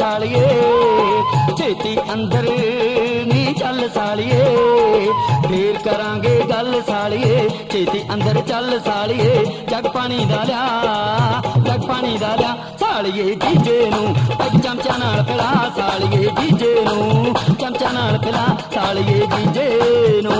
सालिए छेती अंदर नी चल सालिए फिर करांगे गल सालिए छेती अंदर चल सालिए जग पानी दा लिया सालिए जीजे नू चमचा नाल पिला सालिए जीजे नू चमचा नाल पिला सालिए जीजे नू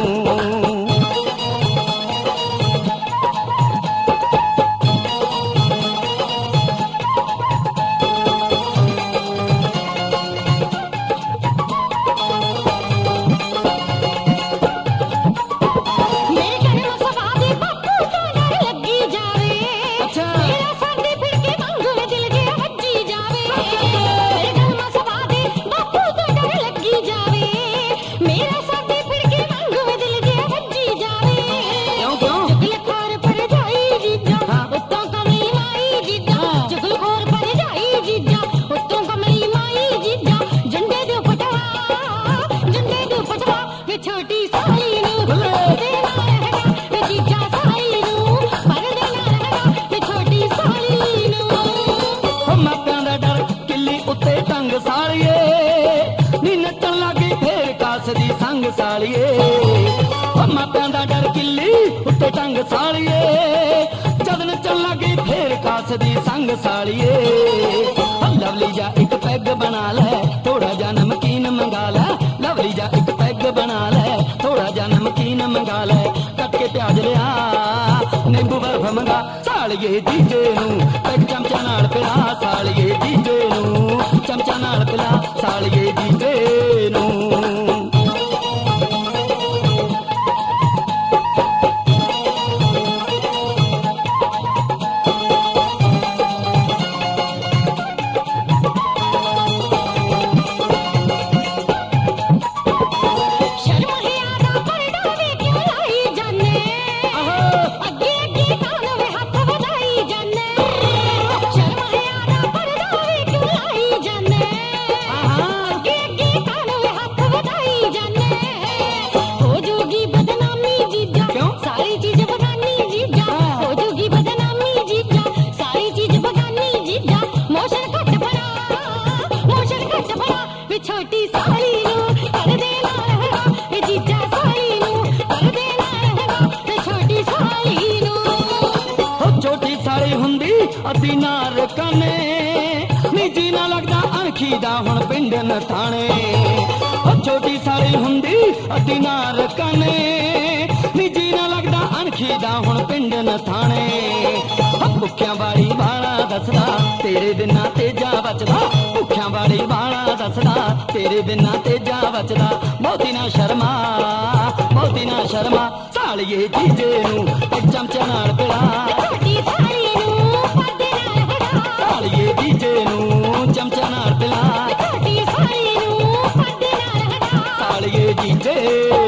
संग सालिए मापियां दा डर किली उत्ते टंग सालिए जद नचन लगी फेर कास दी संग सालिए लवली जा एक पैग बना ले थोड़ा जा नमकीन मंगा ले लवली जा एक पैग बना ले थोड़ा जा नमकीन मंगा ले कट के प्याज लिया नींबू बर्फ मंगा सालिए जीजे नू पैग चमचा नाल पिला सालिए जीजे नू चमचा नाल पिला सालिए जीजे नू छोटी साली नू कर दे नाल जीजा साली नू कर दे नाल छोटी साली नू छोटी साली हुंदी अद्धी नार कने निजी ना लगदा अणखी दा हुण पिंड न थाणे छोटी साली हुंदी अद्धी नार कने निजी ना लगदा अणखी दा हुण पिंड न थाणे भुखियां वाली वाला दसदा तेरे बिना तेजा बचदा भुखियां वाली वाला दसदा तेरे बिना तेजा बचदा मोती ना शर्मा सालिए जीजे नू एक चमचा नाल पिला सालिए जीजे नू चमचा नाल पिला सालिए जीजे